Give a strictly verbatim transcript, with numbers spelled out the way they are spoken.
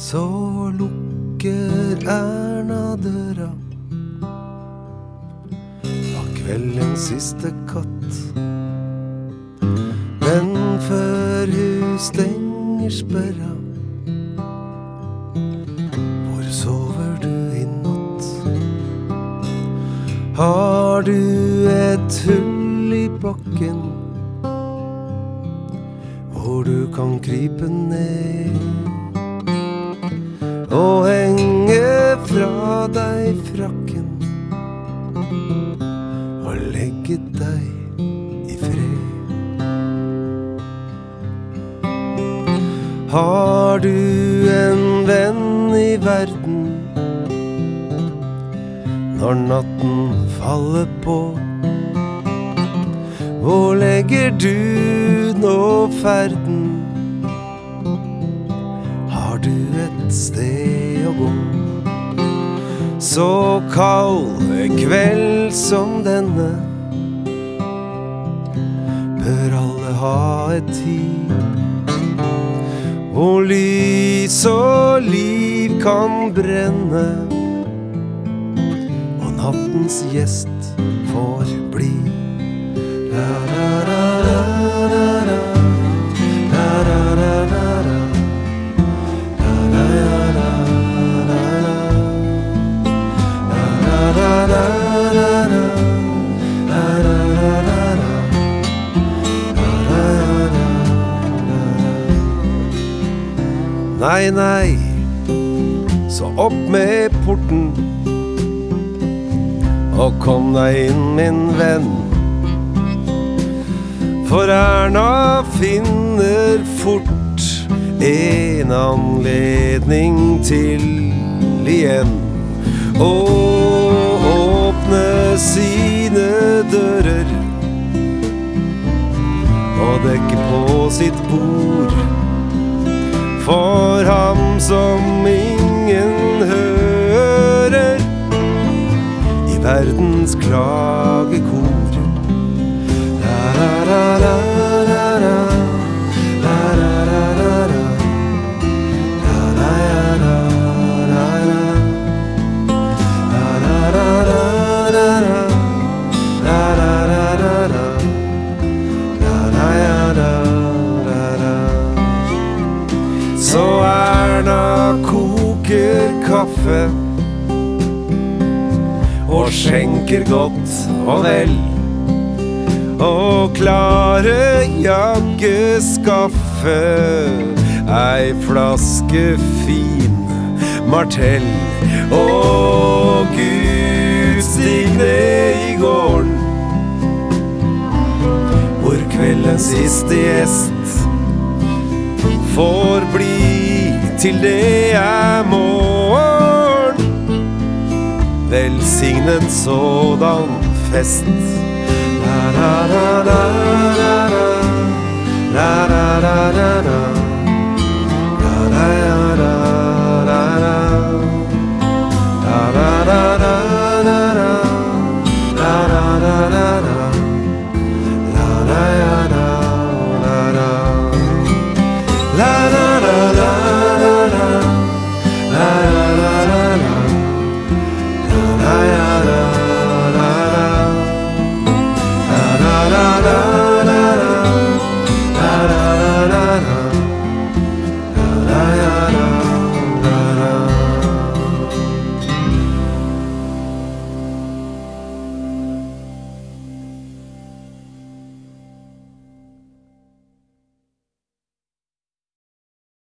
Så lukker Erna døra av kveldens siste katt. Men før hun stenger sperra, hvor sover du i natt? Har du et hull i bakken hvor du kan krype ned og henge fra deg frakken og legge deg i fred? Har du en venn i verden når natten faller på? Hvor legger du nå ferden? Har du et sted å gå? Så kald kveld som denne bør alle ha et tid hvor lys og liv kan brenne, og nattens gjest får bli. La la la la la la, la la la la la, la la la la la, la la la la la, la la la la la, la la la la. Nei, nei, så opp med porten og kom deg inn, min venn. For Erna finner fort en anledning til igjen å åpne sine dører og dekke på sitt bord for ham som ingen hører i verdens klagekor. La la la la la, la la la la la, la la la la la, la la la la la, la la la la la, la la la la la. Så Erna koker kaffe og skjenker godt og vel, og klare jagge skaffe ei flaske fin Martell. Og Gud stig ned i gården hvor kveldens siste gjest får bli til det er morgen. Velsignet sådan fest. La la la la la la.